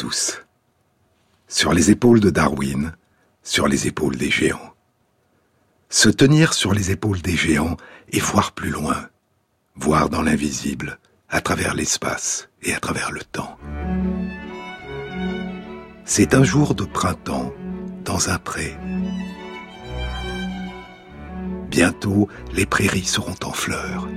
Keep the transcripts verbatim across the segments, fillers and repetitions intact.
tous. Sur les épaules de Darwin, sur les épaules des géants. Se tenir sur les épaules des géants et voir plus loin, voir dans l'invisible, à travers l'espace et à travers le temps. C'est un jour de printemps dans un pré. Bientôt, les prairies seront en fleurs.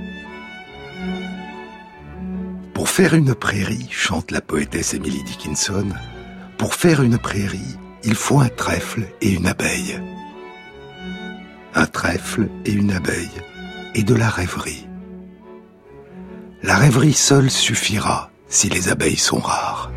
Pour faire une prairie, chante la poétesse Emily Dickinson, pour faire une prairie, il faut un trèfle et une abeille. Un trèfle et une abeille, et de la rêverie. La rêverie seule suffira si les abeilles sont rares.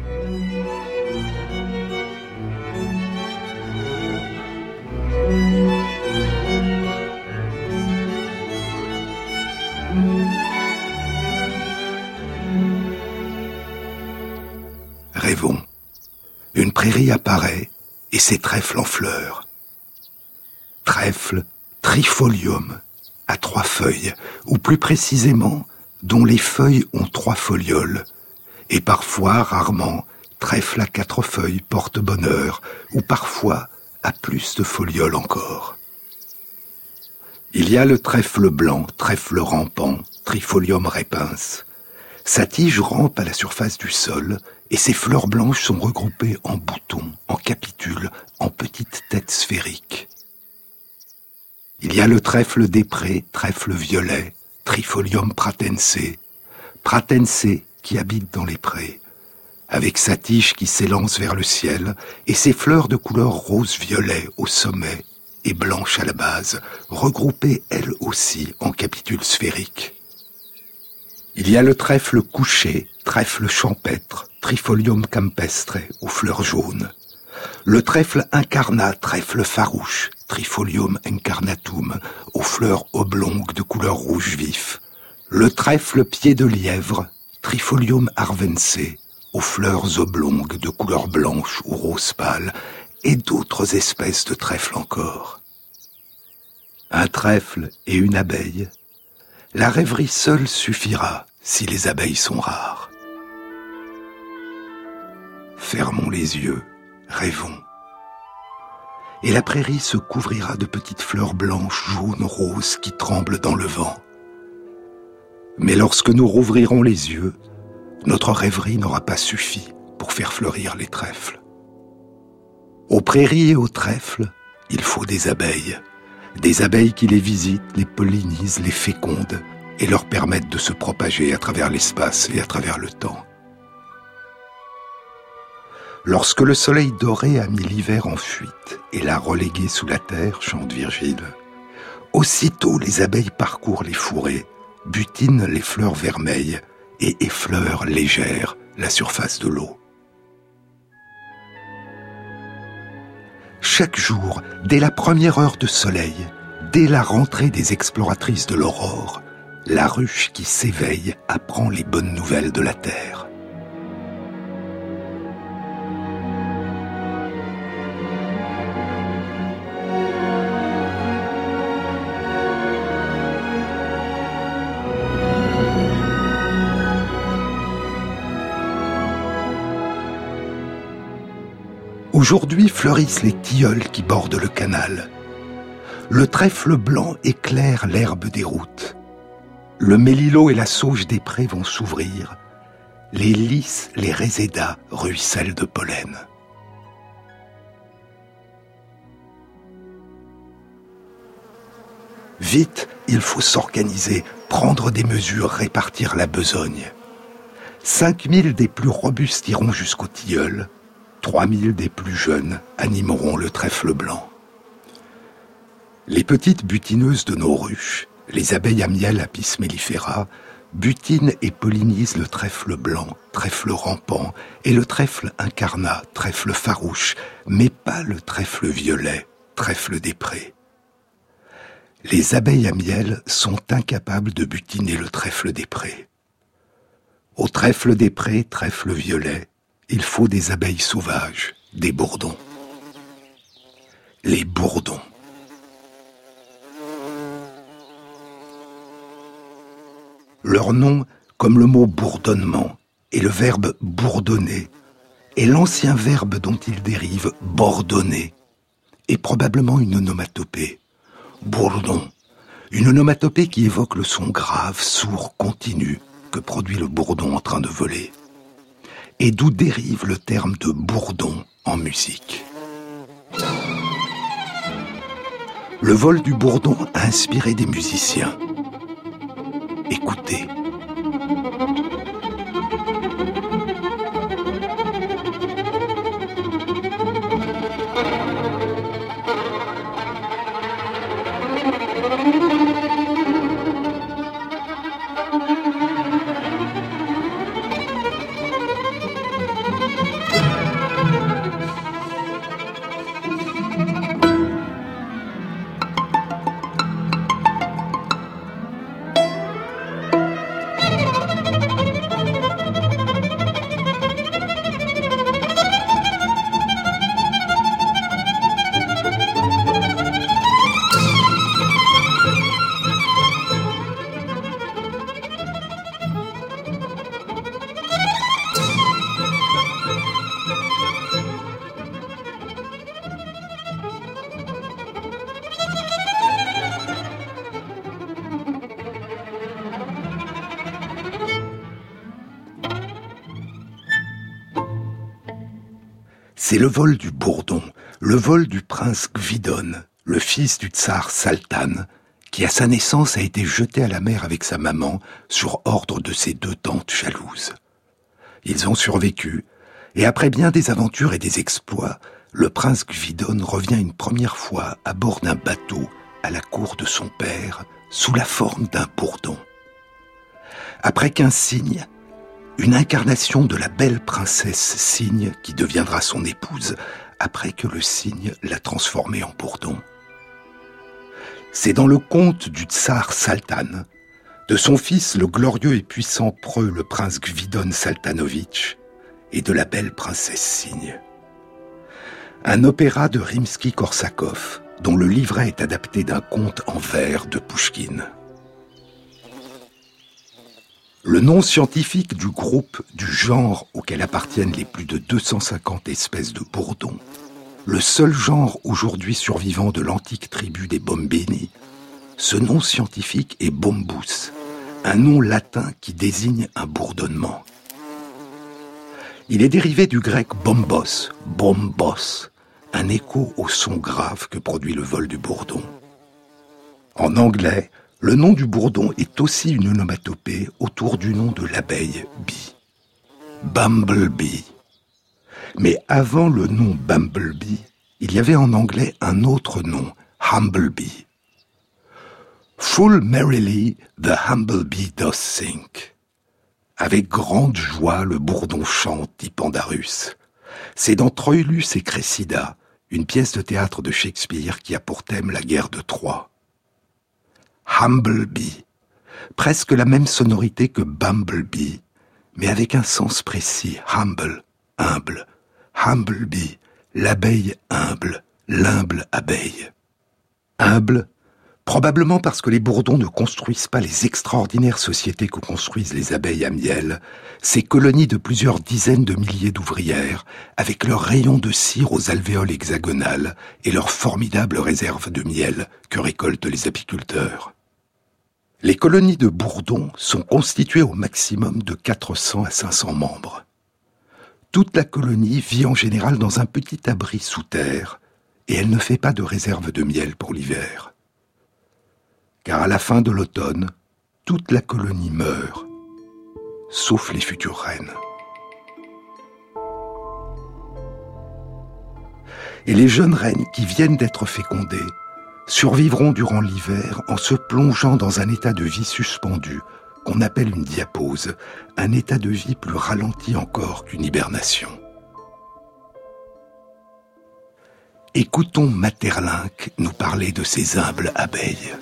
Rêvons. Une prairie apparaît et ses trèfles en fleurs. Trèfle trifolium, à trois feuilles, ou plus précisément, dont les feuilles ont trois folioles, et parfois, rarement, trèfle à quatre feuilles porte bonheur, ou parfois à plus de folioles encore. Il y a le trèfle blanc, trèfle rampant, Trifolium repens. Sa tige rampe à la surface du sol, et ses fleurs blanches sont regroupées en boutons, en capitules, en petites têtes sphériques. Il y a le trèfle des prés, trèfle violet, Trifolium pratense, pratense qui habite dans les prés, avec sa tige qui s'élance vers le ciel et ses fleurs de couleur rose-violet au sommet et blanche à la base, regroupées elles aussi en capitules sphériques. Il y a le trèfle couché, trèfle champêtre, Trifolium campestre aux fleurs jaunes. Le trèfle incarnat, trèfle farouche, Trifolium incarnatum, aux fleurs oblongues de couleur rouge vif. Le trèfle pied de lièvre, Trifolium arvense, aux fleurs oblongues de couleur blanche ou rose pâle, et d'autres espèces de trèfles encore. Un trèfle et une abeille, la rêverie seule suffira si les abeilles sont rares. Fermons les yeux, rêvons. Et la prairie se couvrira de petites fleurs blanches, jaunes, roses qui tremblent dans le vent. Mais lorsque nous rouvrirons les yeux, notre rêverie n'aura pas suffi pour faire fleurir les trèfles. Aux prairies et aux trèfles, il faut des abeilles. Des abeilles qui les visitent, les pollinisent, les fécondent et leur permettent de se propager à travers l'espace et à travers le temps. Lorsque le soleil doré a mis l'hiver en fuite et l'a relégué sous la terre, chante Virgile, aussitôt les abeilles parcourent les fourrés, butinent les fleurs vermeilles et effleurent légère la surface de l'eau. Chaque jour, dès la première heure de soleil, dès la rentrée des exploratrices de l'aurore, la ruche qui s'éveille apprend les bonnes nouvelles de la terre. Aujourd'hui fleurissent les tilleuls qui bordent le canal. Le trèfle blanc éclaire l'herbe des routes. Le mélilot et la sauge des prés vont s'ouvrir. Les lys, les résédas ruissellent de pollen. Vite, il faut s'organiser, prendre des mesures, répartir la besogne. Cinq mille des plus robustes iront jusqu'au tilleul. Trois mille des plus jeunes animeront le trèfle blanc. Les petites butineuses de nos ruches, les abeilles à miel Apis mellifera, butinent et pollinisent le trèfle blanc, trèfle rampant, et le trèfle incarnat, trèfle farouche, mais pas le trèfle violet, trèfle des prés. Les abeilles à miel sont incapables de butiner le trèfle des prés. Au trèfle des prés, trèfle violet, il faut des abeilles sauvages, des bourdons. Les bourdons. Leur nom, comme le mot bourdonnement, et le verbe bourdonner, est l'ancien verbe dont il dérive bourdonner, et probablement une onomatopée. Bourdon, une onomatopée qui évoque le son grave, sourd, continu que produit le bourdon en train de voler, et d'où dérive le terme de bourdon en musique. Le vol du bourdon a inspiré des musiciens. Écoutez. C'est le vol du bourdon, le vol du prince Gvidon, le fils du tsar Saltan, qui à sa naissance a été jeté à la mer avec sa maman sur ordre de ses deux tantes jalouses. Ils ont survécu, et après bien des aventures et des exploits, le prince Gvidon revient une première fois à bord d'un bateau à la cour de son père, sous la forme d'un bourdon. Après qu'un cygne, une incarnation de la belle princesse cygne qui deviendra son épouse après que le cygne l'a transformée en bourdon. C'est dans le conte du tsar Saltan, de son fils le glorieux et puissant preux le prince Gvidon Saltanovitch et de la belle princesse cygne. Un opéra de Rimsky-Korsakov dont le livret est adapté d'un conte en vers de Pouchkine. Le nom scientifique du groupe, du genre auquel appartiennent les plus de deux cent cinquante espèces de bourdons, le seul genre aujourd'hui survivant de l'antique tribu des Bombini, ce nom scientifique est bombus, un nom latin qui désigne un bourdonnement. Il est dérivé du grec bombos, bombos, un écho au son grave que produit le vol du bourdon. En anglais, le nom du bourdon est aussi une onomatopée autour du nom de l'abeille bee. Bumblebee. Mais avant le nom Bumblebee, il y avait en anglais un autre nom, Humblebee. Full merrily the humblebee doth sing. Avec grande joie le bourdon chante, dit Pandarus. C'est dans Troilus et Cressida, une pièce de théâtre de Shakespeare qui a pour thème la guerre de Troie. Humblebee, presque la même sonorité que Bumblebee, mais avec un sens précis, humble, humble, Humblebee, l'abeille humble, l'humble abeille. Humble, probablement parce que les bourdons ne construisent pas les extraordinaires sociétés que construisent les abeilles à miel, ces colonies de plusieurs dizaines de milliers d'ouvrières, avec leurs rayons de cire aux alvéoles hexagonales et leurs formidables réserves de miel que récoltent les apiculteurs. Les colonies de bourdons sont constituées au maximum de quatre cents à cinq cents membres. Toute la colonie vit en général dans un petit abri sous terre, et elle ne fait pas de réserve de miel pour l'hiver. Car à la fin de l'automne, toute la colonie meurt, sauf les futures reines. Et les jeunes reines qui viennent d'être fécondées survivront durant l'hiver en se plongeant dans un état de vie suspendu qu'on appelle une diapause, un état de vie plus ralenti encore qu'une hibernation. Écoutons Maeterlinck nous parler de ces humbles abeilles.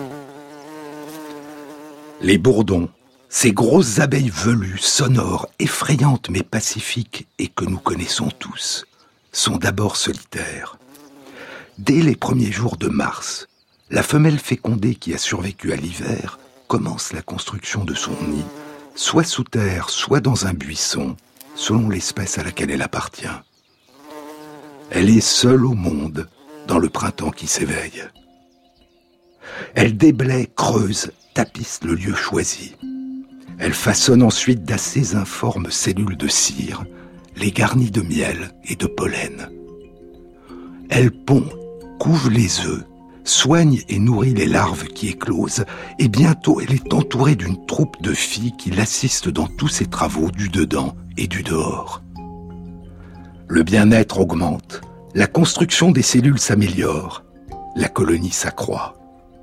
Les bourdons, ces grosses abeilles velues, sonores, effrayantes mais pacifiques et que nous connaissons tous, sont d'abord solitaires. Dès les premiers jours de mars, la femelle fécondée qui a survécu à l'hiver commence la construction de son nid, soit sous terre, soit dans un buisson, selon l'espèce à laquelle elle appartient. Elle est seule au monde dans le printemps qui s'éveille. Elle déblaye, creuse, tapisse le lieu choisi. Elle façonne ensuite d'assez informes cellules de cire, les garnit de miel et de pollen. Elle pond, couve les œufs, soigne et nourrit les larves qui éclosent, et bientôt elle est entourée d'une troupe de filles qui l'assistent dans tous ses travaux du dedans et du dehors. Le bien-être augmente, la construction des cellules s'améliore, la colonie s'accroît.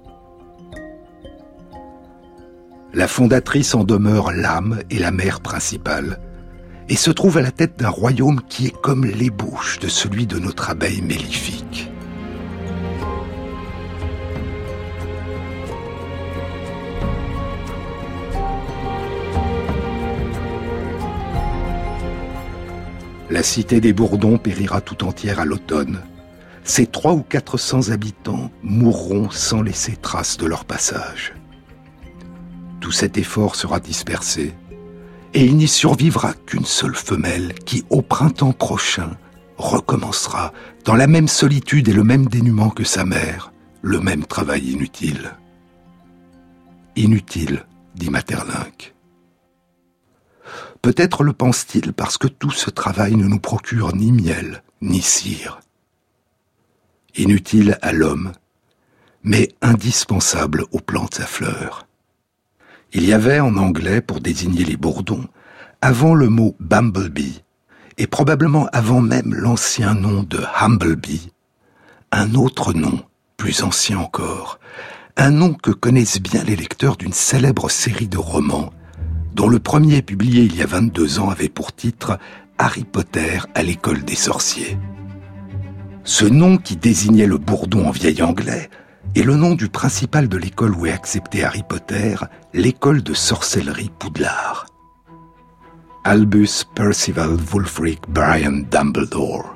La fondatrice en demeure l'âme et la mère principale, et se trouve à la tête d'un royaume qui est comme l'ébauche de celui de notre abeille mellifique. La cité des Bourdons périra tout entière à l'automne. Ces trois ou quatre cents habitants mourront sans laisser trace de leur passage. Tout cet effort sera dispersé, et il n'y survivra qu'une seule femelle qui, au printemps prochain, recommencera, dans la même solitude et le même dénuement que sa mère, le même travail inutile. Inutile, dit Maeterlinck. Peut-être le pense-t-il parce que tout ce travail ne nous procure ni miel, ni cire. Inutile à l'homme, mais indispensable aux plantes à fleurs. Il y avait en anglais, pour désigner les bourdons, avant le mot bumblebee, et probablement avant même l'ancien nom de humblebee, un autre nom, plus ancien encore, un nom que connaissent bien les lecteurs d'une célèbre série de romans, dont le premier, publié il y a vingt-deux ans, avait pour titre « Harry Potter à l'école des sorciers ». Ce nom qui désignait le bourdon en vieil anglais est le nom du principal de l'école où est accepté Harry Potter, l'école de sorcellerie Poudlard. Albus Percival Wulfric Brian Dumbledore.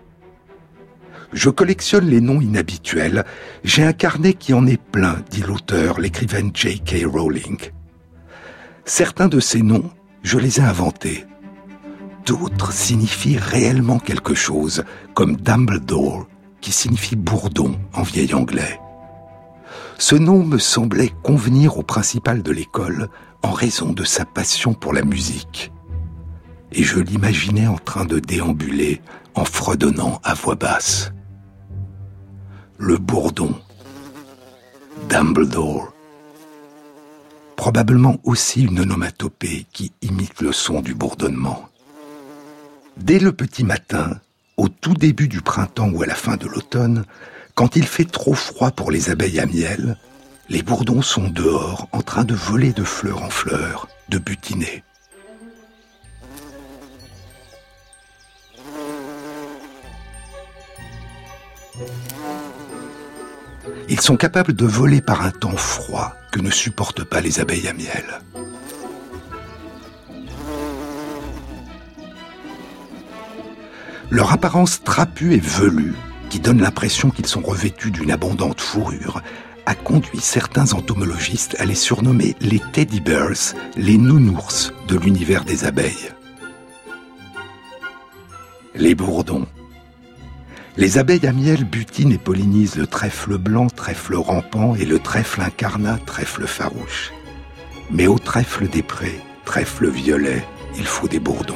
Je collectionne les noms inhabituels, j'ai un carnet qui en est plein, dit l'auteur, l'écrivaine J K Rowling. Certains de ces noms, je les ai inventés. D'autres signifient réellement quelque chose, comme Dumbledore, qui signifie bourdon en vieil anglais. Ce nom me semblait convenir au principal de l'école en raison de sa passion pour la musique. Et je l'imaginais en train de déambuler en fredonnant à voix basse. Le bourdon. Dumbledore. Probablement aussi une onomatopée qui imite le son du bourdonnement. Dès le petit matin, au tout début du printemps ou à la fin de l'automne, quand il fait trop froid pour les abeilles à miel, les bourdons sont dehors en train de voler de fleur en fleur, de butiner. Ils sont capables de voler par un temps froid que ne supportent pas les abeilles à miel. Leur apparence trapue et velue, qui donne l'impression qu'ils sont revêtus d'une abondante fourrure, a conduit certains entomologistes à les surnommer les teddy bears, les nounours de l'univers des abeilles. Les bourdons. Les abeilles à miel butinent et pollinisent le trèfle blanc, trèfle rampant, et le trèfle incarnat, trèfle farouche. Mais au trèfle des prés, trèfle violet, il faut des bourdons.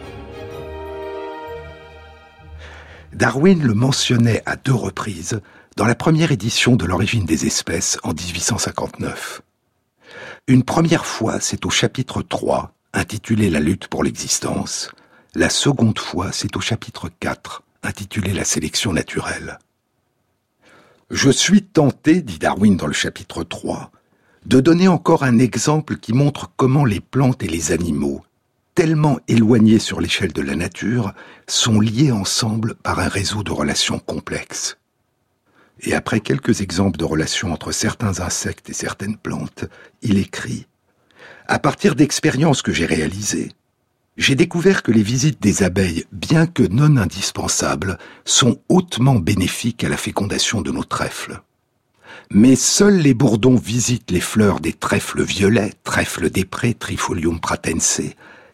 Darwin le mentionnait à deux reprises dans la première édition de l'Origine des espèces en dix-huit cent cinquante-neuf. Une première fois, c'est au chapitre trois, intitulé « La lutte pour l'existence ». La seconde fois, c'est au chapitre quatre, intitulé « La sélection naturelle ». Je suis tenté, dit Darwin dans le chapitre trois, de donner encore un exemple qui montre comment les plantes et les animaux, tellement éloignés sur l'échelle de la nature, sont liés ensemble par un réseau de relations complexes. Et après quelques exemples de relations entre certains insectes et certaines plantes, il écrit « À partir d'expériences que j'ai réalisées, j'ai découvert que les visites des abeilles, bien que non indispensables, sont hautement bénéfiques à la fécondation de nos trèfles. Mais seuls les bourdons visitent les fleurs des trèfles violets, trèfle des prés, Trifolium pratense,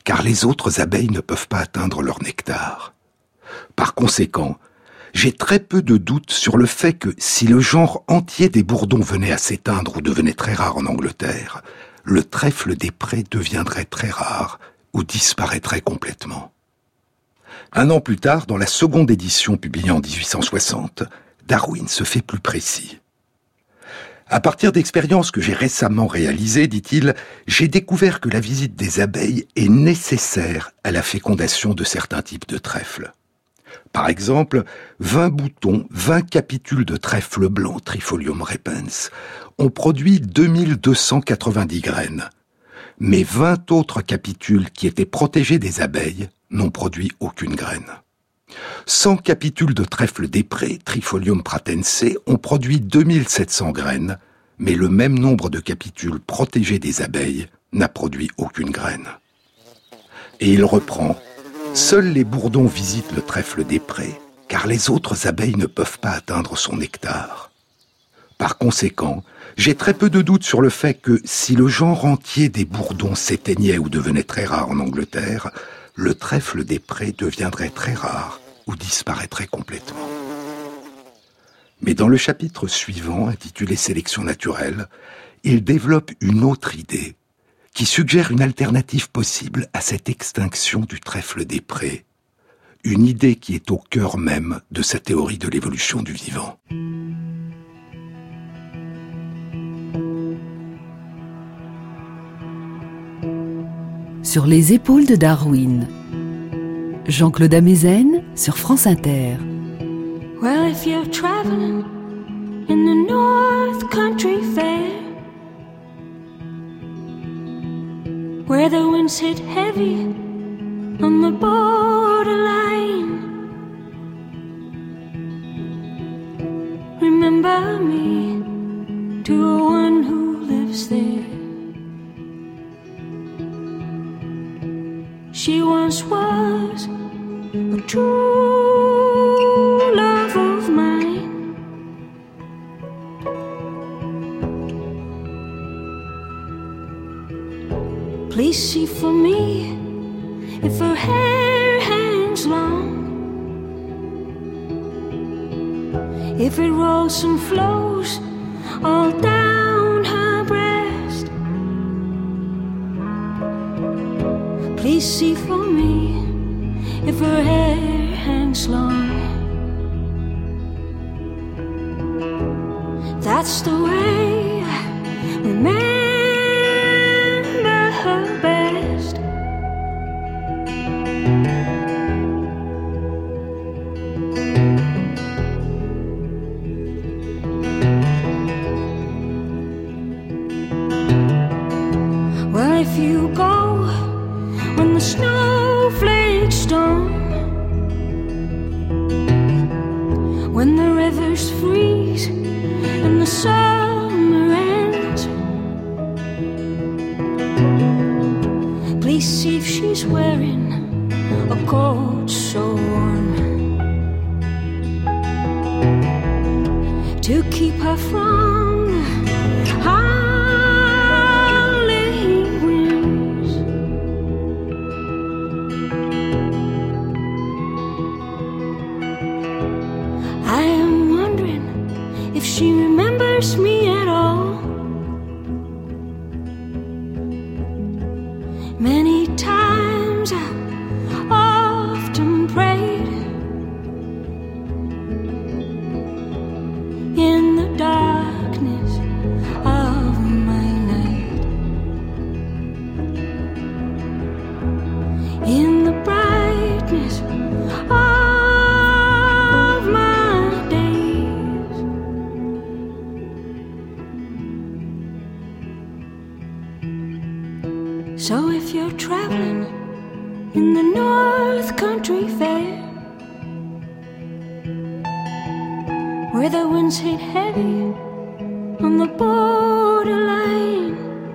car les autres abeilles ne peuvent pas atteindre leur nectar. Par conséquent, j'ai très peu de doute sur le fait que si le genre entier des bourdons venait à s'éteindre ou devenait très rare en Angleterre, le trèfle des prés deviendrait très rare ou disparaîtrait complètement. Un an plus tard, dans la seconde édition publiée en dix-huit cent soixante, Darwin se fait plus précis. À partir d'expériences que j'ai récemment réalisées, dit-il, j'ai découvert que la visite des abeilles est nécessaire à la fécondation de certains types de trèfles. Par exemple, vingt boutons, vingt capitules de trèfle blanc, Trifolium repens, ont produit deux mille deux cent quatre-vingt-dix graines. Mais vingt autres capitules qui étaient protégées des abeilles n'ont produit aucune graine. cent capitules de trèfle des prés, Trifolium pratense, ont produit deux mille sept cents graines, mais le même nombre de capitules protégées des abeilles n'a produit aucune graine. Et il reprend. Seuls les bourdons visitent le trèfle des prés, car les autres abeilles ne peuvent pas atteindre son nectar. Par conséquent, j'ai très peu de doute sur le fait que si le genre entier des bourdons s'éteignait ou devenait très rare en Angleterre, le trèfle des prés deviendrait très rare ou disparaîtrait complètement. Mais dans le chapitre suivant, intitulé « Sélection naturelle », il développe une autre idée qui suggère une alternative possible à cette extinction du trèfle des prés, une idée qui est au cœur même de sa théorie de l'évolution du vivant. Sur les épaules de Darwin, Jean-Claude Amezen sur France Inter. Well, if you're traveling in the North Country Fair, where the winds hit heavy on the borderline, remember me to one who lives there. She once was a true love of mine. Please see for me if her hair hangs long, if it rolls and flows all down her breast. Please see for me if her hair hangs long. That's the way I remember her best. Well, if you go when the snowflakes don't, when the rivers freeze and the summer ends, please see if she's wearing a coat so warm to keep her from the howling winds. I am wondering if she remembers me at all. Many times I often prayed in the darkness of my night, in the brightness of my days. So if you're traveling in the North Country Fair, where the winds hit heavy on the borderline,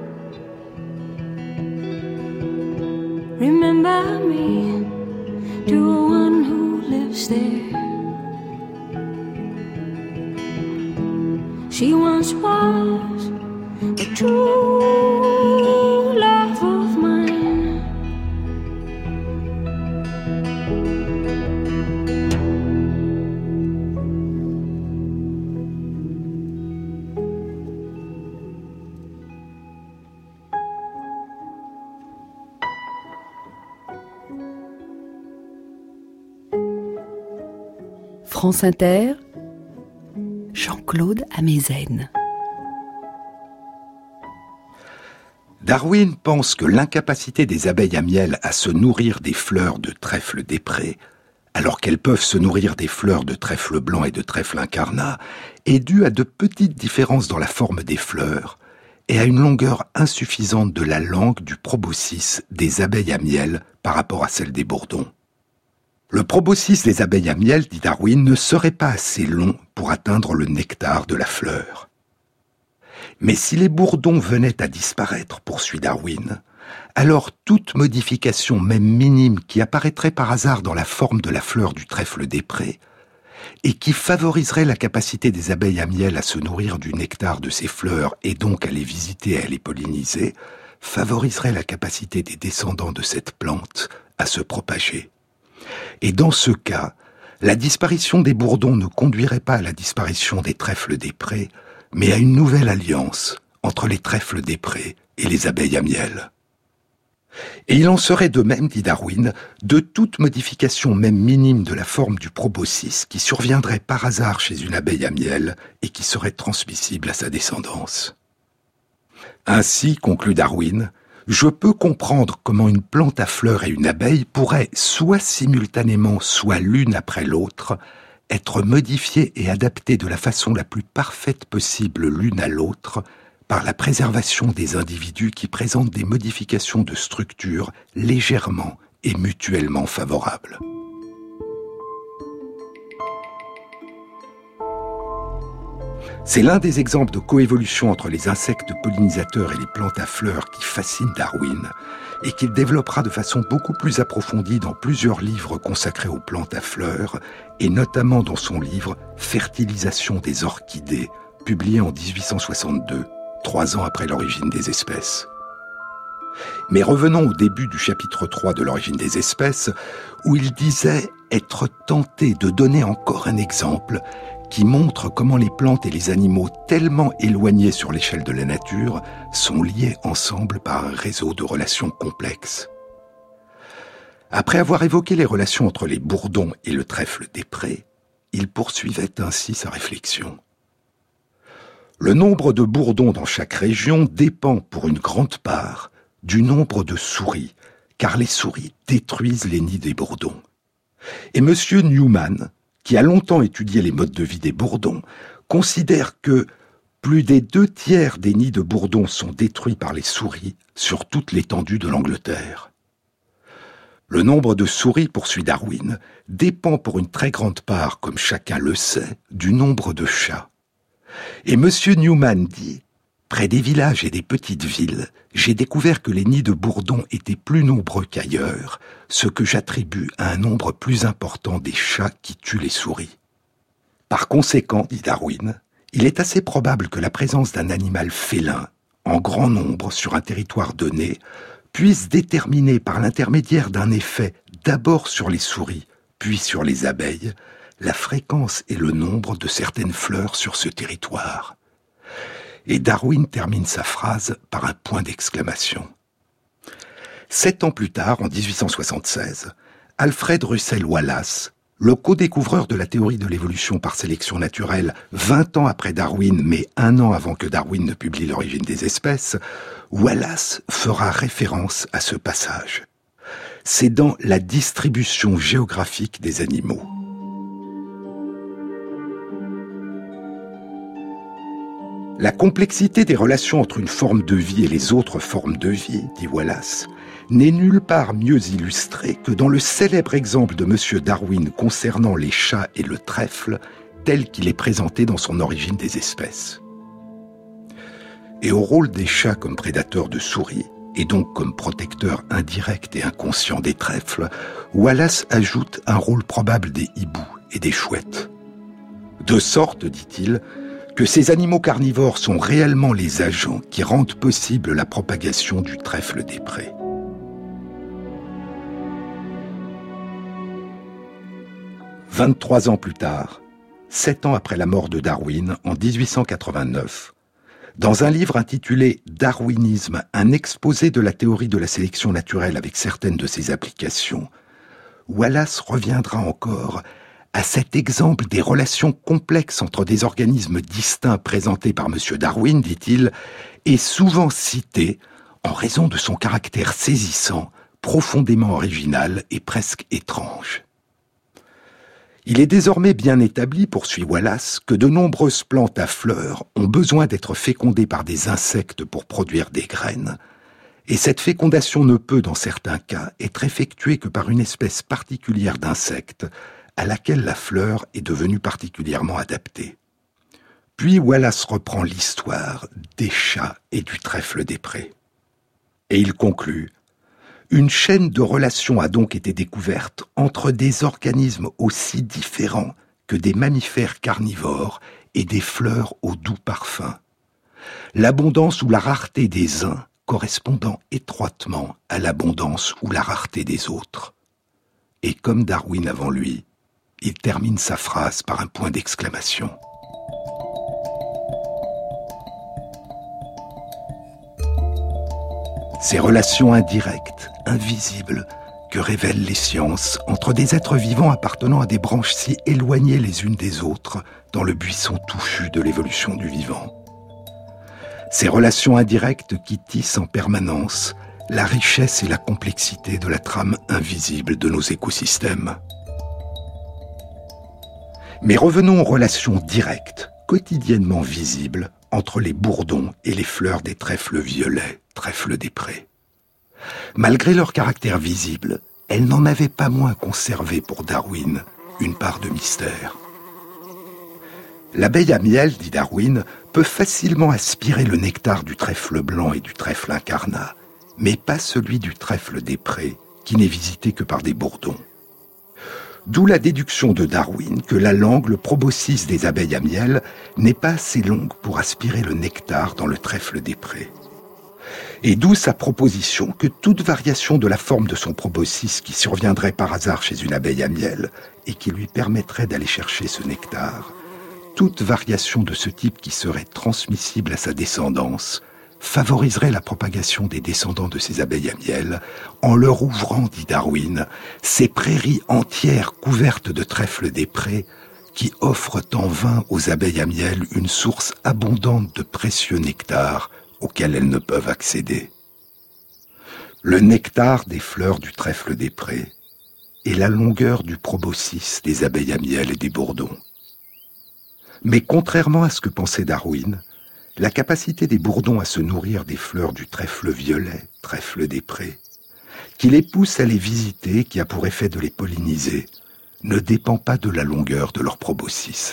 remember me to one who lives there. She once was a true love of mine. France Inter, Jean-Claude Amezen. Darwin pense que l'incapacité des abeilles à miel à se nourrir des fleurs de trèfle des prés, alors qu'elles peuvent se nourrir des fleurs de trèfle blanc et de trèfle incarnat, est due à de petites différences dans la forme des fleurs et à une longueur insuffisante de la langue du proboscis des abeilles à miel par rapport à celle des bourdons. Le proboscis des abeilles à miel, dit Darwin, ne serait pas assez long pour atteindre le nectar de la fleur. Mais si les bourdons venaient à disparaître, poursuit Darwin, alors toute modification, même minime, qui apparaîtrait par hasard dans la forme de la fleur du trèfle des prés, et qui favoriserait la capacité des abeilles à miel à se nourrir du nectar de ces fleurs et donc à les visiter et à les polliniser, favoriserait la capacité des descendants de cette plante à se propager. Et dans ce cas, la disparition des bourdons ne conduirait pas à la disparition des trèfles des prés, mais à une nouvelle alliance entre les trèfles des prés et les abeilles à miel. Et il en serait de même, dit Darwin, de toute modification même minime de la forme du proboscis qui surviendrait par hasard chez une abeille à miel et qui serait transmissible à sa descendance. Ainsi, conclut Darwin, je peux comprendre comment une plante à fleurs et une abeille pourraient, soit simultanément, soit l'une après l'autre, être modifiées et adaptées de la façon la plus parfaite possible l'une à l'autre, par la préservation des individus qui présentent des modifications de structure légèrement et mutuellement favorables. C'est l'un des exemples de coévolution entre les insectes pollinisateurs et les plantes à fleurs qui fascine Darwin et qu'il développera de façon beaucoup plus approfondie dans plusieurs livres consacrés aux plantes à fleurs et notamment dans son livre « Fertilisation des orchidées » publié en dix-huit cent soixante-deux, trois ans après l'origine des espèces. Mais revenons au début du chapitre trois de l'origine des espèces, où il disait être tenté de donner encore un exemple qui montre comment les plantes et les animaux tellement éloignés sur l'échelle de la nature sont liés ensemble par un réseau de relations complexes. Après avoir évoqué les relations entre les bourdons et le trèfle des prés, il poursuivait ainsi sa réflexion. Le nombre de bourdons dans chaque région dépend pour une grande part du nombre de souris, car les souris détruisent les nids des bourdons. Et M. Newman, qui a longtemps étudié les modes de vie des bourdons, considère que plus des deux tiers des nids de bourdons sont détruits par les souris sur toute l'étendue de l'Angleterre. Le nombre de souris, poursuit Darwin, dépend pour une très grande part, comme chacun le sait, du nombre de chats. Et M. Newman dit « Près des villages et des petites villes, j'ai découvert que les nids de bourdons étaient plus nombreux qu'ailleurs, ce que j'attribue à un nombre plus important des chats qui tuent les souris. Par conséquent, dit Darwin, il est assez probable que la présence d'un animal félin, en grand nombre sur un territoire donné, puisse déterminer par l'intermédiaire d'un effet d'abord sur les souris, puis sur les abeilles, la fréquence et le nombre de certaines fleurs sur ce territoire. » Et Darwin termine sa phrase par un point d'exclamation. Sept ans plus tard, en dix-huit cent soixante-seize, Alfred Russel Wallace, le co-découvreur de la théorie de l'évolution par sélection naturelle, vingt ans après Darwin, mais un an avant que Darwin ne publie l'origine des espèces, Wallace fera référence à ce passage. C'est dans la distribution géographique des animaux. La complexité des relations entre une forme de vie et les autres formes de vie, dit Wallace, n'est nulle part mieux illustrée que dans le célèbre exemple de M. Darwin concernant les chats et le trèfle, tel qu'il est présenté dans son Origine des espèces. Et au rôle des chats comme prédateurs de souris, et donc comme protecteurs indirects et inconscients des trèfles, Wallace ajoute un rôle probable des hiboux et des chouettes. De sorte, dit-il, que ces animaux carnivores sont réellement les agents qui rendent possible la propagation du trèfle des prés. vingt-trois ans plus tard, sept ans après la mort de Darwin, en dix-huit cent quatre-vingt-neuf, dans un livre intitulé « Darwinisme, un exposé de la théorie de la sélection naturelle avec certaines de ses applications », Wallace reviendra encore à cet exemple des relations complexes entre des organismes distincts présentés par M. Darwin, dit-il, est souvent cité en raison de son caractère saisissant, profondément original et presque étrange. Il est désormais bien établi, poursuit Wallace, que de nombreuses plantes à fleurs ont besoin d'être fécondées par des insectes pour produire des graines, et cette fécondation ne peut, dans certains cas, être effectuée que par une espèce particulière d'insecte à laquelle la fleur est devenue particulièrement adaptée. Puis Wallace reprend l'histoire des chats et du trèfle des prés. Et il conclut: une chaîne de relations a donc été découverte entre des organismes aussi différents que des mammifères carnivores et des fleurs au doux parfum. L'abondance ou la rareté des uns correspondant étroitement à l'abondance ou la rareté des autres. Et comme Darwin avant lui, il termine sa phrase par un point d'exclamation. Ces relations indirectes, invisibles, que révèlent les sciences entre des êtres vivants appartenant à des branches si éloignées les unes des autres dans le buisson touffu de l'évolution du vivant. Ces relations indirectes qui tissent en permanence la richesse et la complexité de la trame invisible de nos écosystèmes. Mais revenons aux relations directes, quotidiennement visibles, entre les bourdons et les fleurs des trèfles violets, trèfles des prés. Malgré leur caractère visible, elles n'en avaient pas moins conservé pour Darwin une part de mystère. L'abeille à miel, dit Darwin, peut facilement aspirer le nectar du trèfle blanc et du trèfle incarnat, mais pas celui du trèfle des prés, qui n'est visité que par des bourdons. D'où la déduction de Darwin que la langue, le proboscis des abeilles à miel, n'est pas assez longue pour aspirer le nectar dans le trèfle des prés. Et d'où sa proposition que toute variation de la forme de son proboscis qui surviendrait par hasard chez une abeille à miel et qui lui permettrait d'aller chercher ce nectar, toute variation de ce type qui serait transmissible à sa descendance, favoriserait la propagation des descendants de ces abeilles à miel en leur ouvrant, dit Darwin, ces prairies entières couvertes de trèfles des prés qui offrent en vain aux abeilles à miel une source abondante de précieux nectar auquel elles ne peuvent accéder. Le nectar des fleurs du trèfle des prés est la longueur du proboscis des abeilles à miel et des bourdons. Mais contrairement à ce que pensait Darwin, la capacité des bourdons à se nourrir des fleurs du trèfle violet, trèfle des prés, qui les pousse à les visiter, qui a pour effet de les polliniser, ne dépend pas de la longueur de leur proboscis.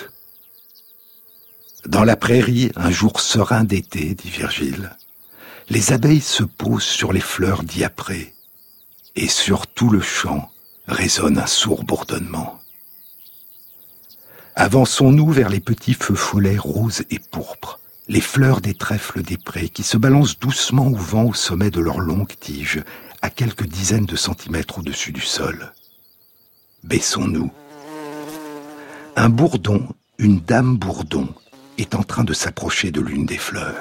Dans la prairie, un jour serein d'été, dit Virgile, les abeilles se posent sur les fleurs diaprées, et sur tout le champ résonne un sourd bourdonnement. Avançons-nous vers les petits feux follets roses et pourpres, les fleurs des trèfles des prés qui se balancent doucement au vent au sommet de leurs longues tiges, à quelques dizaines de centimètres au-dessus du sol. Baissons-nous. Un bourdon, une dame bourdon, est en train de s'approcher de l'une des fleurs.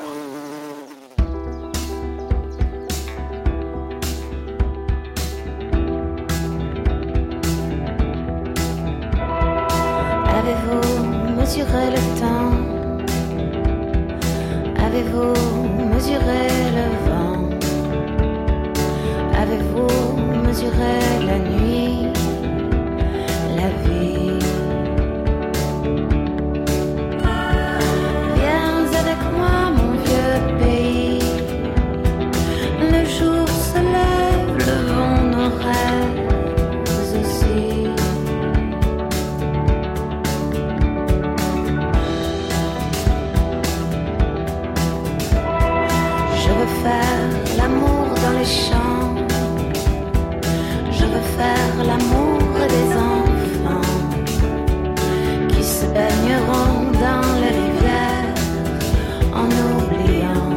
Avez-vous mesuré le temps? Avez-vous mesuré le vent? Avez-vous mesuré la nuit, la vie? Viens avec moi, mon vieux pays. Le jour se lève, le vent nos rêves aussi. Je veux faire l'amour dans les champs. Je veux faire l'amour des enfants qui se baigneront dans les rivières en oubliant.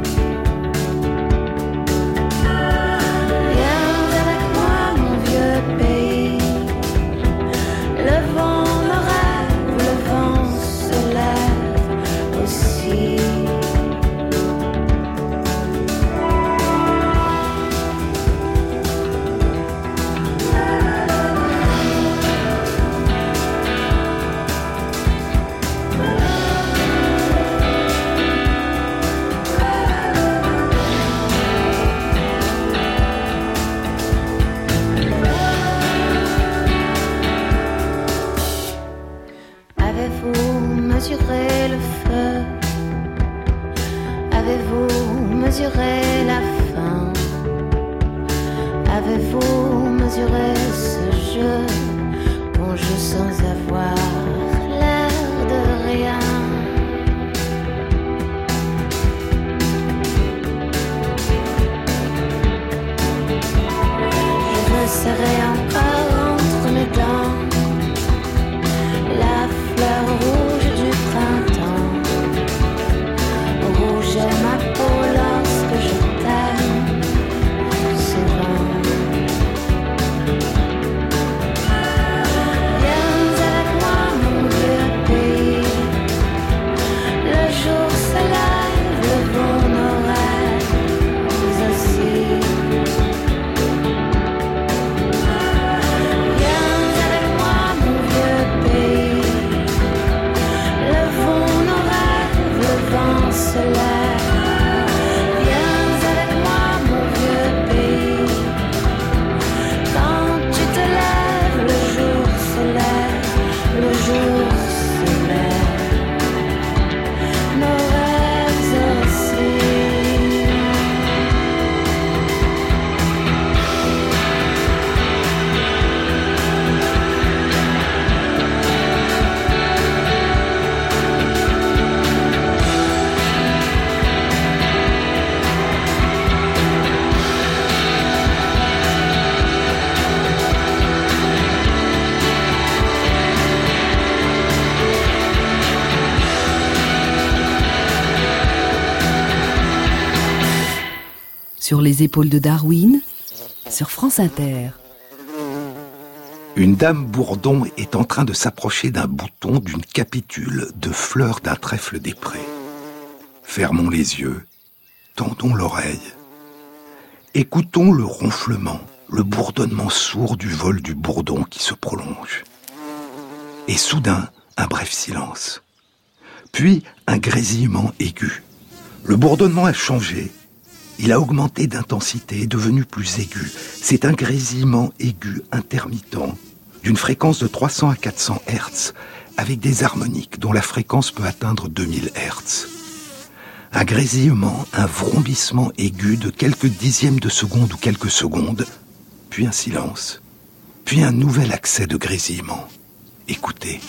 Viens avec moi, mon vieux pays. Le vent me rêve, le vent se lève aussi. Avez-vous mesuré ce jeu, bon jeu sans avoir l'air de rien? Je me serrai encore entre mes dents la fleur rouge du printemps. Rouge est ma peau lorsque je t'aime souvent. Viens avec moi mon vieux pays. Le jour se lève, le vent nos rêves aussi. Viens avec moi mon vieux pays. Le vent nos rêves, le vent se lève. Viens avec moi mon vieux pays. Quand tu te lèves, le jour se lève, le jour se lève. Nos rêves aussi. Sur les épaules de Darwin, sur France Inter. Une dame bourdon est en train de s'approcher d'un bouton d'une capitule de fleurs d'un trèfle des prés. Fermons les yeux, tendons l'oreille. Écoutons le ronflement, le bourdonnement sourd du vol du bourdon qui se prolonge. Et soudain, un bref silence. Puis un grésillement aigu. Le bourdonnement a changé. Il a augmenté d'intensité, est devenu plus aigu. C'est un grésillement aigu intermittent, d'une fréquence de trois cents à quatre cents hertz, avec des harmoniques dont la fréquence peut atteindre deux mille hertz. Un grésillement, un vrombissement aigu de quelques dixièmes de seconde ou quelques secondes, puis un silence, puis un nouvel accès de grésillement. Écoutez.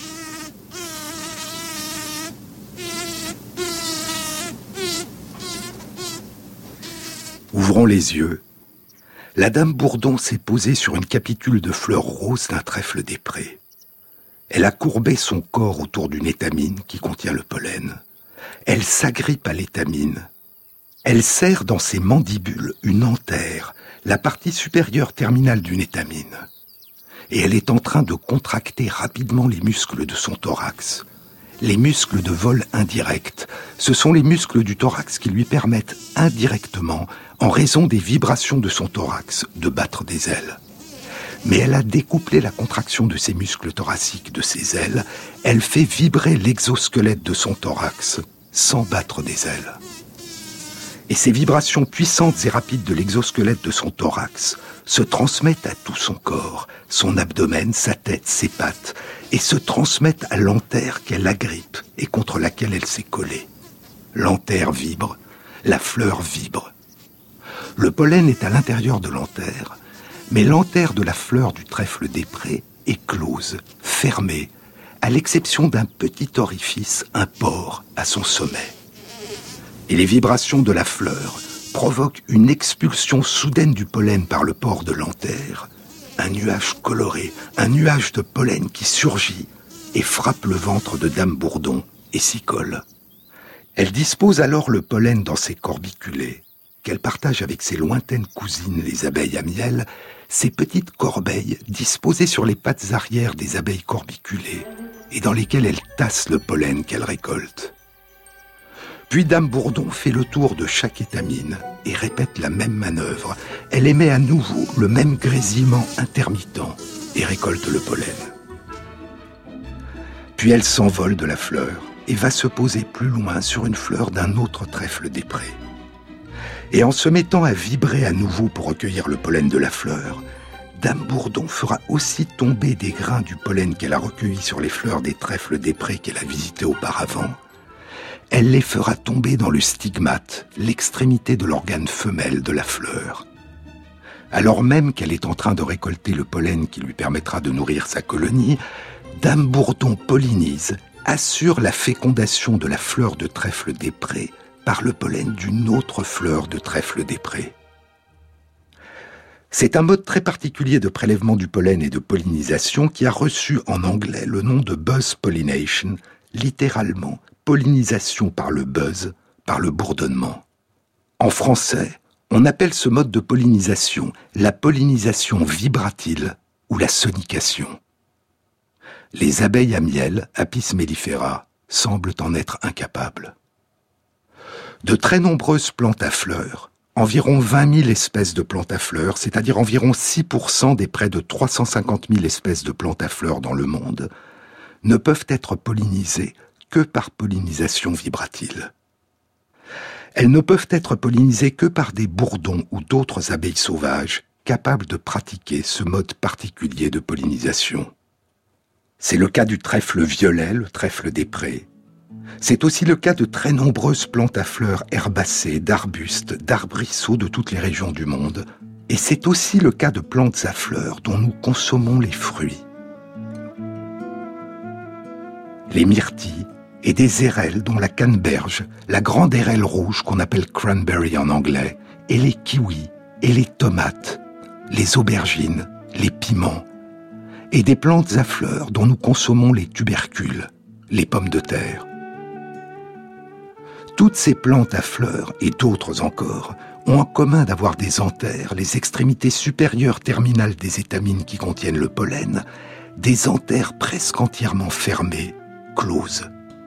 Ouvrons les yeux. La dame bourdon s'est posée sur une capitule de fleurs roses d'un trèfle des prés. Elle a courbé son corps autour d'une étamine qui contient le pollen. Elle s'agrippe à l'étamine. Elle serre dans ses mandibules une anthère, la partie supérieure terminale d'une étamine. Et elle est en train de contracter rapidement les muscles de son thorax. Les muscles de vol indirect, ce sont les muscles du thorax qui lui permettent indirectement, en raison des vibrations de son thorax, de battre des ailes. Mais elle a découplé la contraction de ses muscles thoraciques de ses ailes, elle fait vibrer l'exosquelette de son thorax, sans battre des ailes. Et ces vibrations puissantes et rapides de l'exosquelette de son thorax se transmettent à tout son corps, son abdomen, sa tête, ses pattes, et se transmettent à l'anthère qu'elle agrippe et contre laquelle elle s'est collée. L'anthère vibre, la fleur vibre. Le pollen est à l'intérieur de l'anthère, mais l'anthère de la fleur du trèfle des prés est close, fermée, à l'exception d'un petit orifice, un pore, à son sommet. Et les vibrations de la fleur provoquent une expulsion soudaine du pollen par le pore de l'anthère, un nuage coloré, un nuage de pollen qui surgit et frappe le ventre de Dame Bourdon et s'y colle. Elle dispose alors le pollen dans ses corbiculés, qu'elle partage avec ses lointaines cousines les abeilles à miel, ces petites corbeilles disposées sur les pattes arrière des abeilles corbiculées et dans lesquelles elle tasse le pollen qu'elle récolte. Puis Dame Bourdon fait le tour de chaque étamine et répète la même manœuvre. Elle émet à nouveau le même grésillement intermittent et récolte le pollen. Puis elle s'envole de la fleur et va se poser plus loin sur une fleur d'un autre trèfle des prés. Et en se mettant à vibrer à nouveau pour recueillir le pollen de la fleur, Dame Bourdon fera aussi tomber des grains du pollen qu'elle a recueillis sur les fleurs des trèfles des prés qu'elle a visités auparavant. Elle les fera tomber dans le stigmate, l'extrémité de l'organe femelle de la fleur. Alors même qu'elle est en train de récolter le pollen qui lui permettra de nourrir sa colonie, Dame Bourdon pollinise, assure la fécondation de la fleur de trèfle des prés par le pollen d'une autre fleur de trèfle des prés. C'est un mode très particulier de prélèvement du pollen et de pollinisation qui a reçu en anglais le nom de buzz pollination, littéralement pollinisation par le buzz, par le bourdonnement. En français, on appelle ce mode de pollinisation la pollinisation vibratile ou la sonication. Les abeilles à miel, Apis mellifera, semblent en être incapables. De très nombreuses plantes à fleurs, environ vingt mille espèces de plantes à fleurs, c'est-à-dire environ six pour cent des près de trois cent cinquante mille espèces de plantes à fleurs dans le monde, ne peuvent être pollinisées que par pollinisation vibratile. Elles ne peuvent être pollinisées que par des bourdons ou d'autres abeilles sauvages capables de pratiquer ce mode particulier de pollinisation. C'est le cas du trèfle violet, le trèfle des prés. C'est aussi le cas de très nombreuses plantes à fleurs herbacées, d'arbustes, d'arbrisseaux de toutes les régions du monde. Et c'est aussi le cas de plantes à fleurs dont nous consommons les fruits. Les myrtilles et des érelles dont la canneberge, la grande érelle rouge qu'on appelle cranberry en anglais, et les kiwis, et les tomates, les aubergines, les piments, et des plantes à fleurs dont nous consommons les tubercules, les pommes de terre. Toutes ces plantes à fleurs, et d'autres encore, ont en commun d'avoir des anthères, les extrémités supérieures terminales des étamines qui contiennent le pollen, des anthères presque entièrement fermées, closes.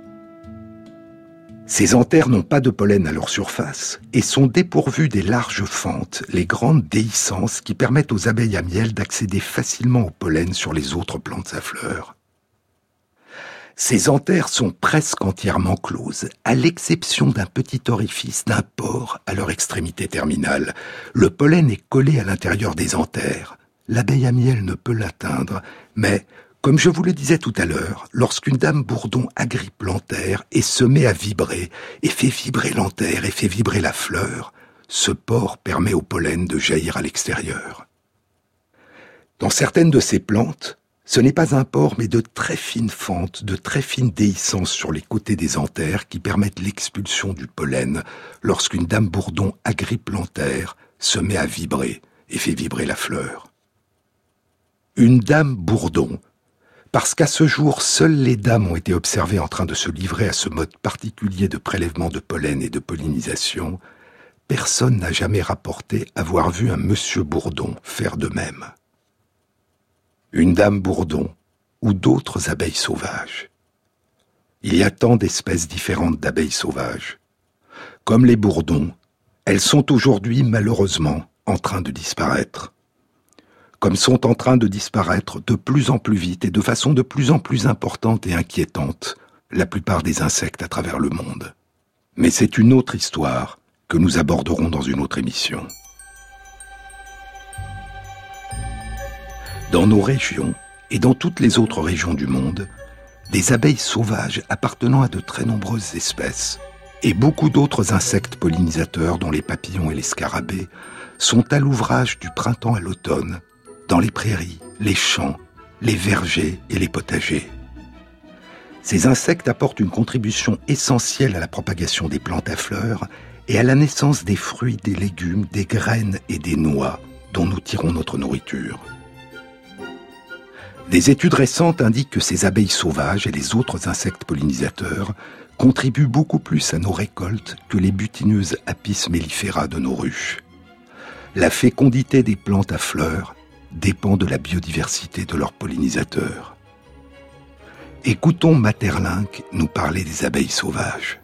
Ces anthères n'ont pas de pollen à leur surface et sont dépourvues des larges fentes, les grandes déhiscences qui permettent aux abeilles à miel d'accéder facilement au pollen sur les autres plantes à fleurs. Ces anthères sont presque entièrement closes, à l'exception d'un petit orifice, d'un pore à leur extrémité terminale. Le pollen est collé à l'intérieur des anthères. L'abeille à miel ne peut l'atteindre, mais, comme je vous le disais tout à l'heure, lorsqu'une dame bourdon agrippe l'anthère et se met à vibrer, et fait vibrer l'anthère et fait vibrer la fleur, ce pore permet au pollen de jaillir à l'extérieur. Dans certaines de ces plantes, ce n'est pas un pore, mais de très fines fentes, de très fines déhiscences sur les côtés des anthères qui permettent l'expulsion du pollen lorsqu'une dame bourdon agrippe l'anthère, se met à vibrer et fait vibrer la fleur. Une dame bourdon, parce qu'à ce jour, seules les dames ont été observées en train de se livrer à ce mode particulier de prélèvement de pollen et de pollinisation, personne n'a jamais rapporté avoir vu un monsieur bourdon faire de même. Une dame bourdon ou d'autres abeilles sauvages. Il y a tant d'espèces différentes d'abeilles sauvages. Comme les bourdons, elles sont aujourd'hui malheureusement en train de disparaître. Comme sont en train de disparaître de plus en plus vite et de façon de plus en plus importante et inquiétante la plupart des insectes à travers le monde. Mais c'est une autre histoire que nous aborderons dans une autre émission. Dans nos régions et dans toutes les autres régions du monde, des abeilles sauvages appartenant à de très nombreuses espèces et beaucoup d'autres insectes pollinisateurs dont les papillons et les scarabées sont à l'ouvrage du printemps à l'automne, dans les prairies, les champs, les vergers et les potagers. Ces insectes apportent une contribution essentielle à la propagation des plantes à fleurs et à la naissance des fruits, des légumes, des graines et des noix dont nous tirons notre nourriture. Des études récentes indiquent que ces abeilles sauvages et les autres insectes pollinisateurs contribuent beaucoup plus à nos récoltes que les butineuses Apis mellifera de nos ruches. La fécondité des plantes à fleurs dépend de la biodiversité de leurs pollinisateurs. Écoutons Maeterlinck nous parler des abeilles sauvages.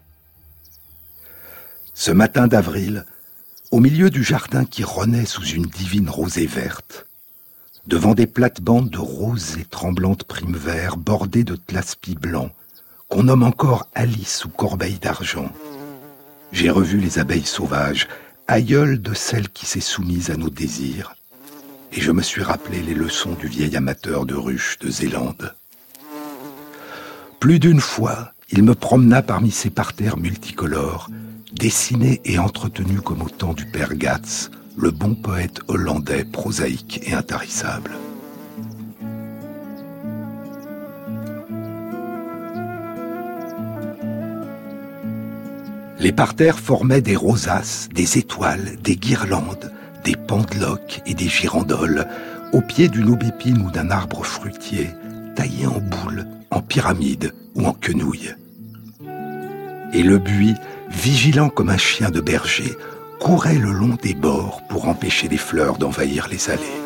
Ce matin d'avril, au milieu du jardin qui renaît sous une divine rosée verte, devant des plates-bandes de roses et tremblantes primes verts bordées de tlaspis blancs, qu'on nomme encore Alice ou corbeille d'argent, j'ai revu les abeilles sauvages, aïeules de celles qui s'est soumise à nos désirs, et je me suis rappelé les leçons du vieil amateur de ruches de Zélande. Plus d'une fois, il me promena parmi ces parterres multicolores, dessinés et entretenus comme au temps du père Gatz, le bon poète hollandais prosaïque et intarissable. Les parterres formaient des rosaces, des étoiles, des guirlandes, des pendeloques et des girandoles, au pied d'une aubépine ou d'un arbre fruitier, taillé en boule, en pyramide ou en quenouille. Et le buis, vigilant comme un chien de berger, courait le long des bords pour empêcher les fleurs d'envahir les allées.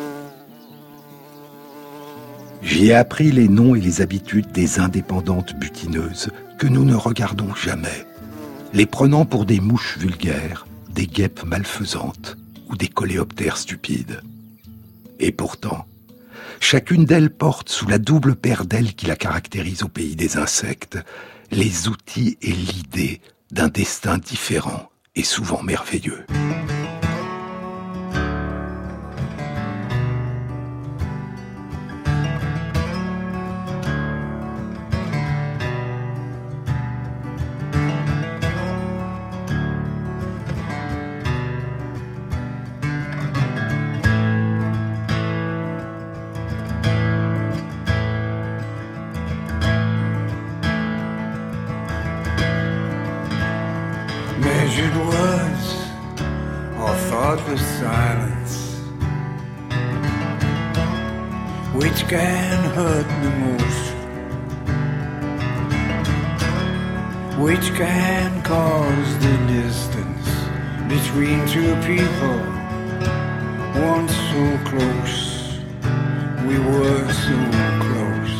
J'y ai appris les noms et les habitudes des indépendantes butineuses que nous ne regardons jamais, les prenant pour des mouches vulgaires, des guêpes malfaisantes ou des coléoptères stupides. Et pourtant, chacune d'elles porte sous la double paire d'ailes qui la caractérise au pays des insectes, les outils et l'idée d'un destin différent et souvent merveilleux. Measured words or thoughtless silence, which can hurt the most, which can cause the distance between two people once so close, we were so close.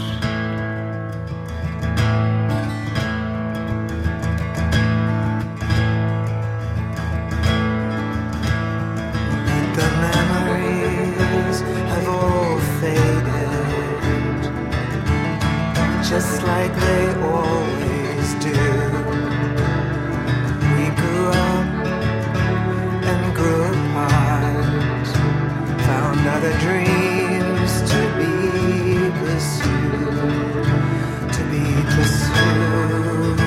Just like they always do. We grew up and grew apart, found other dreams to be pursued, to be pursued.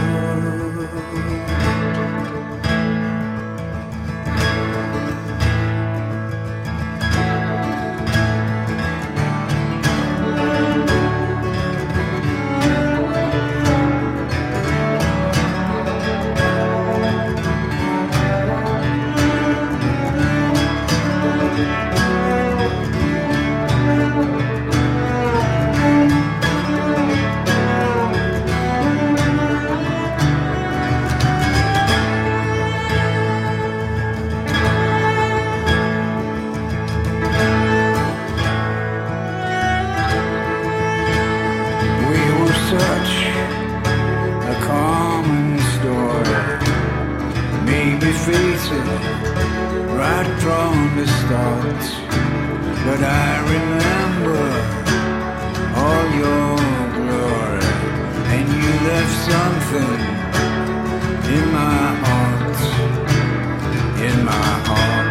Right from the start, but I remember all your glory, and you left something in my heart, in my heart.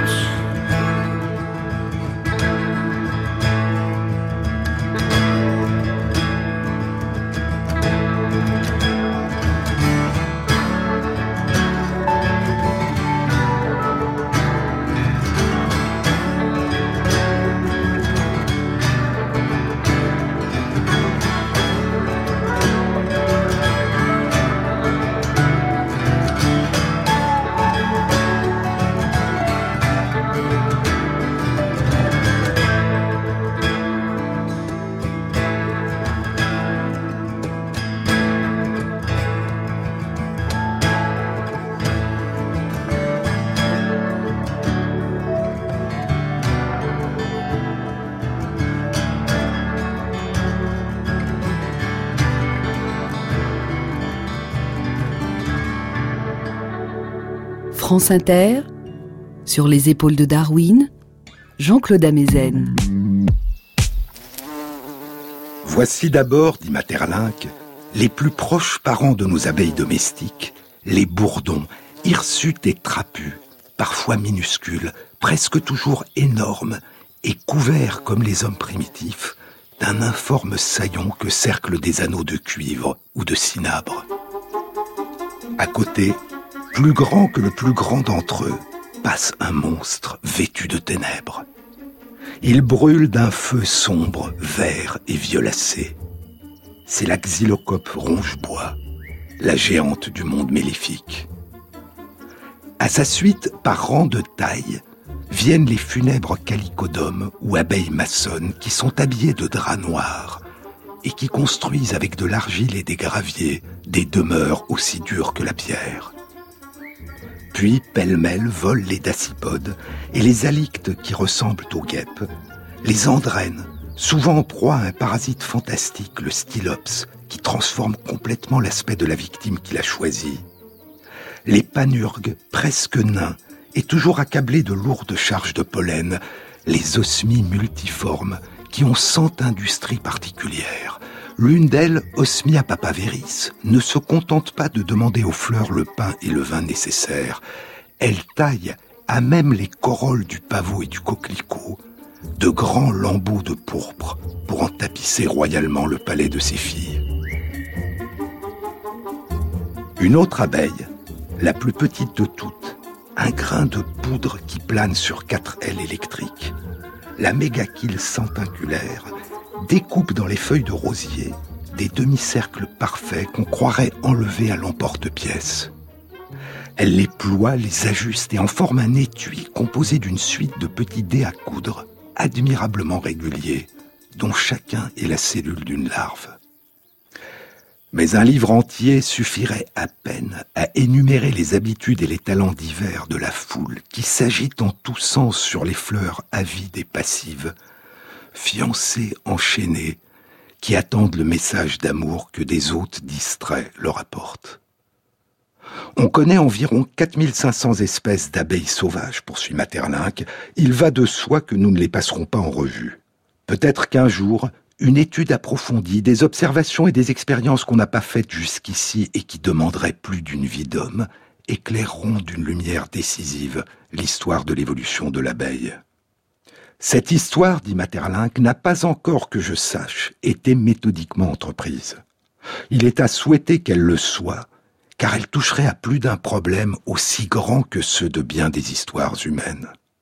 France Inter, sur les épaules de Darwin, Jean-Claude Amezen. Voici d'abord, dit Maeterlinck, les plus proches parents de nos abeilles domestiques, les bourdons, hirsutes et trapus, parfois minuscules, presque toujours énormes, et couverts comme les hommes primitifs d'un informe saillon que cerclent des anneaux de cuivre ou de cinabre. À côté, plus grand que le plus grand d'entre eux, passe un monstre vêtu de ténèbres. Il brûle d'un feu sombre, vert et violacé. C'est la Xylocope ronge-bois, la géante du monde méléfique. À sa suite, par rang de taille, viennent les funèbres calicodomes ou abeilles maçonnes qui sont habillées de draps noirs et qui construisent avec de l'argile et des graviers des demeures aussi dures que la pierre. Puis, pêle-mêle, volent les dasypodes et les halictes qui ressemblent aux guêpes, les andrènes, souvent en proie à un parasite fantastique, le stylops, qui transforme complètement l'aspect de la victime qu'il a choisie, les panurgues, presque nains, et toujours accablés de lourdes charges de pollen, les osmies multiformes, qui ont cent industries particulières. L'une d'elles, Osmia papaveris, ne se contente pas de demander aux fleurs le pain et le vin nécessaires. Elle taille, à même les corolles du pavot et du coquelicot, de grands lambeaux de pourpre pour en tapisser royalement le palais de ses filles. Une autre abeille, la plus petite de toutes, un grain de poudre qui plane sur quatre ailes électriques, la mégachile centinculaire, découpe dans les feuilles de rosier des demi-cercles parfaits qu'on croirait enlevés à l'emporte-pièce. Elle les ploie, les ajuste et en forme un étui composé d'une suite de petits dés à coudre, admirablement réguliers, dont chacun est la cellule d'une larve. Mais un livre entier suffirait à peine à énumérer les habitudes et les talents divers de la foule qui s'agite en tous sens sur les fleurs avides et passives, fiancés enchaînés, qui attendent le message d'amour que des hôtes distraits leur apportent. On connaît environ quatre mille cinq cents espèces d'abeilles sauvages, poursuit Maeterlinck. Il va de soi que nous ne les passerons pas en revue. Peut-être qu'un jour, une étude approfondie, des observations et des expériences qu'on n'a pas faites jusqu'ici et qui demanderaient plus d'une vie d'homme, éclaireront d'une lumière décisive l'histoire de l'évolution de l'abeille. Cette histoire, dit Maeterlinck, n'a pas encore, que je sache, été méthodiquement entreprise. Il est à souhaiter qu'elle le soit, car elle toucherait à plus d'un problème aussi grand que ceux de bien des histoires humaines.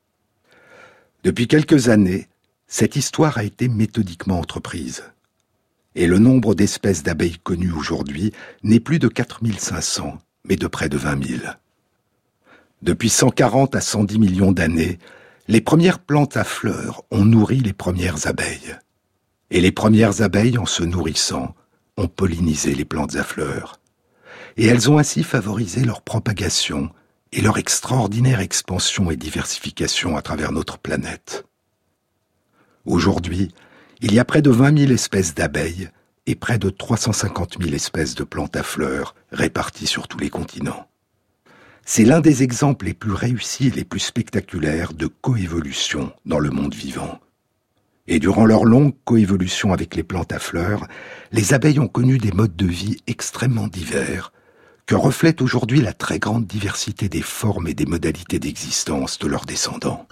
Depuis quelques années, cette histoire a été méthodiquement entreprise. Et le nombre d'espèces d'abeilles connues aujourd'hui n'est plus de quatre mille cinq cents, mais de près de vingt mille. Depuis cent quarante à cent dix millions d'années, les premières plantes à fleurs ont nourri les premières abeilles. Et les premières abeilles, en se nourrissant, ont pollinisé les plantes à fleurs. Et elles ont ainsi favorisé leur propagation et leur extraordinaire expansion et diversification à travers notre planète. Aujourd'hui, il y a près de vingt mille espèces d'abeilles et près de trois cent cinquante mille espèces de plantes à fleurs réparties sur tous les continents. C'est l'un des exemples les plus réussis et les plus spectaculaires de coévolution dans le monde vivant. Et durant leur longue coévolution avec les plantes à fleurs, les abeilles ont connu des modes de vie extrêmement divers, que reflète aujourd'hui la très grande diversité des formes et des modalités d'existence de leurs descendants.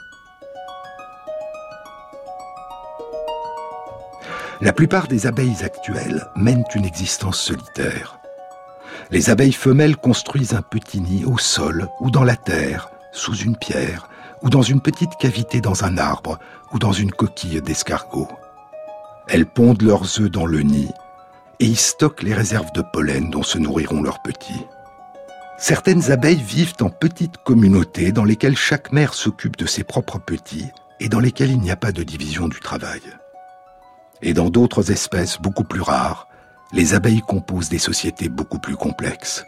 La plupart des abeilles actuelles mènent une existence solitaire. Les abeilles femelles construisent un petit nid au sol ou dans la terre, sous une pierre, ou dans une petite cavité dans un arbre, ou dans une coquille d'escargot. Elles pondent leurs œufs dans le nid, et y stockent les réserves de pollen dont se nourriront leurs petits. Certaines abeilles vivent en petites communautés dans lesquelles chaque mère s'occupe de ses propres petits et dans lesquelles il n'y a pas de division du travail. Et dans d'autres espèces beaucoup plus rares, les abeilles composent des sociétés beaucoup plus complexes.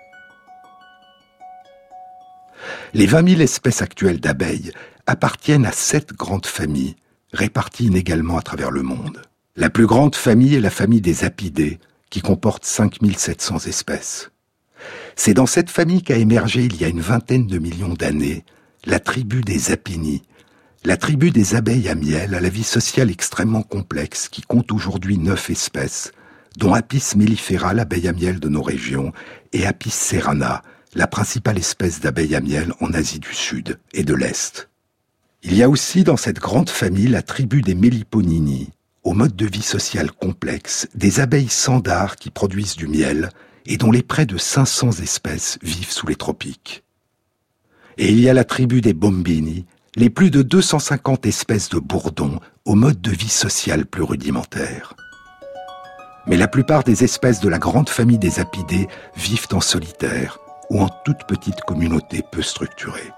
Les vingt mille espèces actuelles d'abeilles appartiennent à sept grandes familles, réparties inégalement à travers le monde. La plus grande famille est la famille des apidés, qui comporte cinq mille sept cents espèces. C'est dans cette famille qu'a émergé il y a une vingtaine de millions d'années la tribu des apinies, la tribu des abeilles à miel à la vie sociale extrêmement complexe qui compte aujourd'hui neuf espèces, dont Apis mellifera, l'abeille à miel de nos régions, et Apis cerana, la principale espèce d'abeille à miel en Asie du Sud et de l'Est. Il y a aussi dans cette grande famille la tribu des Melliponini, au mode de vie social complexe, des abeilles sandars qui produisent du miel et dont les près de cinq cents espèces vivent sous les tropiques. Et il y a la tribu des Bombini, les plus de deux cent cinquante espèces de bourdons au mode de vie social plus rudimentaire. Mais la plupart des espèces de la grande famille des apidés vivent en solitaire ou en toute petite communauté peu structurée.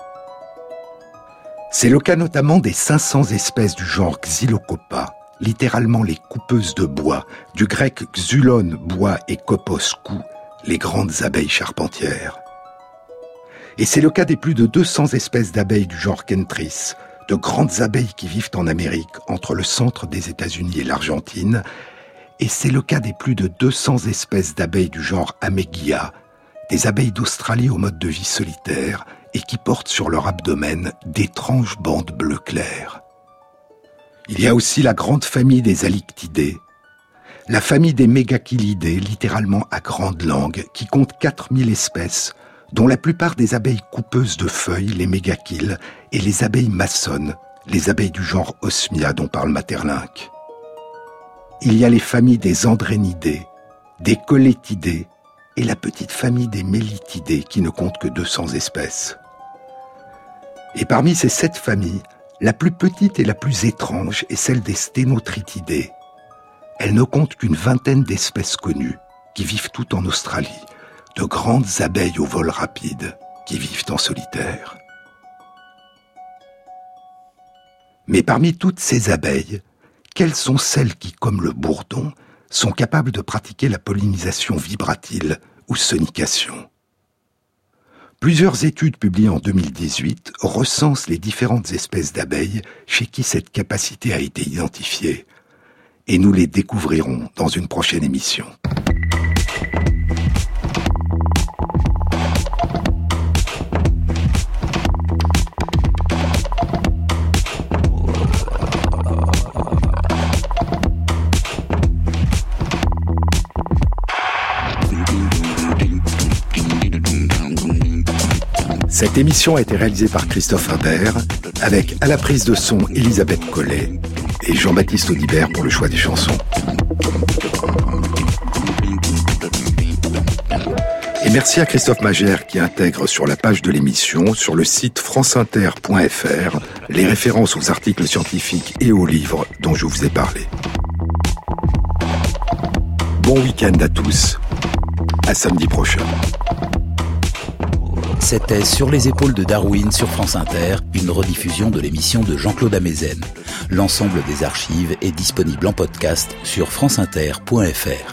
C'est le cas notamment des cinq cents espèces du genre Xylocopa, littéralement les coupeuses de bois, du grec xulon, bois, et kopos, cou, les grandes abeilles charpentières. Et c'est le cas des plus de deux cents espèces d'abeilles du genre Kentris, de grandes abeilles qui vivent en Amérique, entre le centre des États-Unis et l'Argentine. Et c'est le cas des plus de deux cents espèces d'abeilles du genre Amegia, des abeilles d'Australie au mode de vie solitaire et qui portent sur leur abdomen d'étranges bandes bleu clair. Il y a aussi la grande famille des Halictidés, la famille des Mégachilidés, littéralement à grande langue, qui compte quatre mille espèces, dont la plupart des abeilles coupeuses de feuilles, les mégachils, et les abeilles maçonnes, les abeilles du genre Osmia dont parle Maeterlinck. Il y a les familles des Andrénidés, des Colétidés, et la petite famille des Mélitidés qui ne compte que deux cents espèces. Et parmi ces sept familles, la plus petite et la plus étrange est celle des Sténotritidés. Elle ne compte qu'une vingtaine d'espèces connues, qui vivent toutes en Australie, de grandes abeilles au vol rapide, qui vivent en solitaire. Mais parmi toutes ces abeilles, quelles sont celles qui, comme le bourdon, sont capables de pratiquer la pollinisation vibratile ou sonication? Plusieurs études publiées en deux mille dix-huit recensent les différentes espèces d'abeilles chez qui cette capacité a été identifiée. Et nous les découvrirons dans une prochaine émission. Cette émission a été réalisée par Christophe Imbert, avec à la prise de son Elisabeth Collet et Jean-Baptiste Audibert pour le choix des chansons. Et merci à Christophe Magère qui intègre sur la page de l'émission, sur le site franceinter point f r, les références aux articles scientifiques et aux livres dont je vous ai parlé. Bon week-end à tous. À samedi prochain. C'était Sur les épaules de Darwin sur France Inter, une rediffusion de l'émission de Jean-Claude Amezen. L'ensemble des archives est disponible en podcast sur franceinter point f r.